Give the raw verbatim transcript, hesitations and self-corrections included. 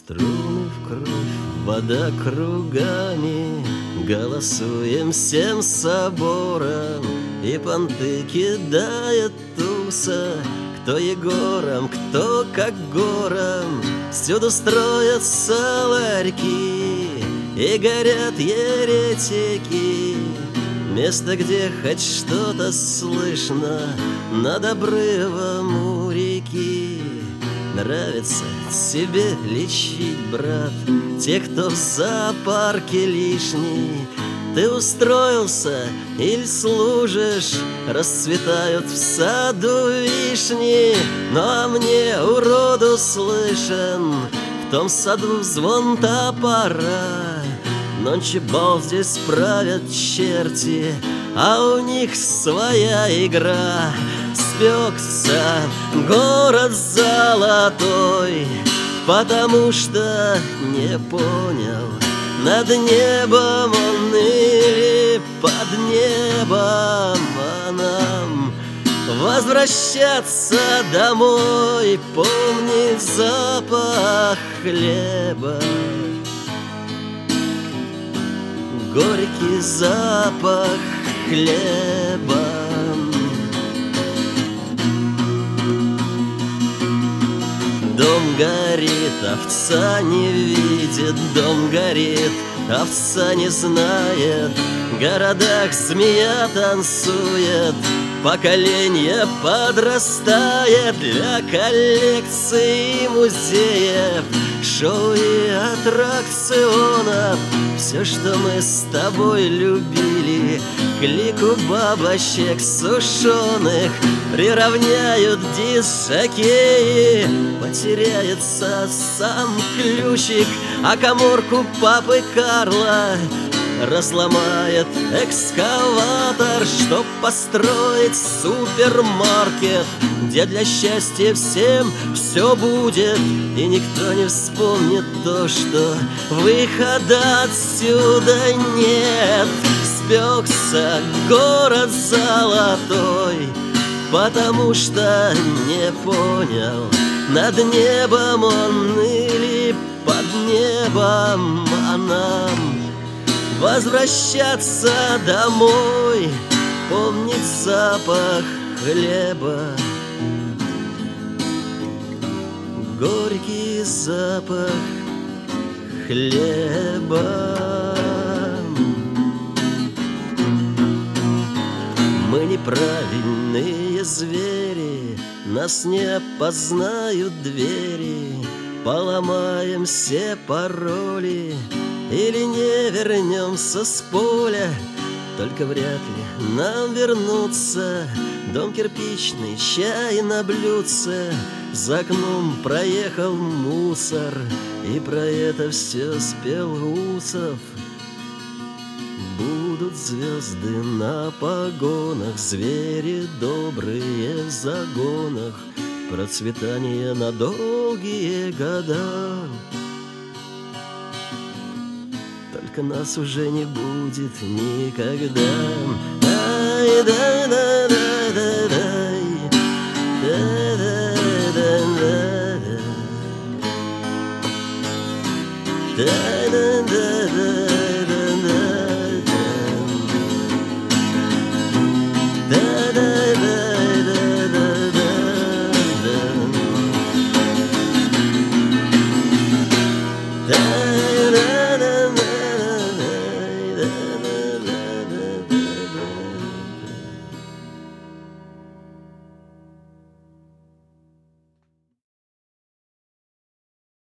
Струны в кровь, вода кругами, голосуем всем собором, и понты кидает туса. Кто Егором, кто как гором, всюду строятся ларьки и горят еретики. Место, где хоть что-то слышно над обрывом у реки. Нравится тебе лечить, брат, тех, кто в зоопарке лишний. Ты устроился или служишь, расцветают в саду вишни. Ну а мне, уроду, слышен в том саду звон топора. Нонче бал здесь правят черти, а у них своя игра. Спекся город золотой, потому что не понял, над небом он или под небом, а нам возвращаться домой, помнить запах хлеба, горький запах хлеба. Дом горит, овца не видит, дом горит, овца не знает. В городах змея танцует, поколение подрастает. Для коллекций и музеев, шоу и аттракционов, все, что мы с тобой любили, к лику бабочек сушеных приравняют диск-жокеи. Потеряется сам ключик, а каморку папы Карла разломает экскаватор, чтоб построить супермаркет, где для счастья всем все будет, и никто не вспомнит то, что выхода отсюда нет. Спекся город золотой, потому что не понял, над небом он или под небом, а нам возвращаться домой, помнить запах хлеба, горький запах хлеба. Мы неправильные звери, нас не опознают двери. Поломаем все пароли или не вернемся с поля, только вряд ли нам вернуться. Дом кирпичный, чай на блюдце, за окном проехал мусор, и про это все спел Усов. Будут звезды на погонах, звери добрые в загонах, процветание на долгие года. Только нас уже не будет никогда. Ай, да, да, да, да, да, да, да, да, да, да, да.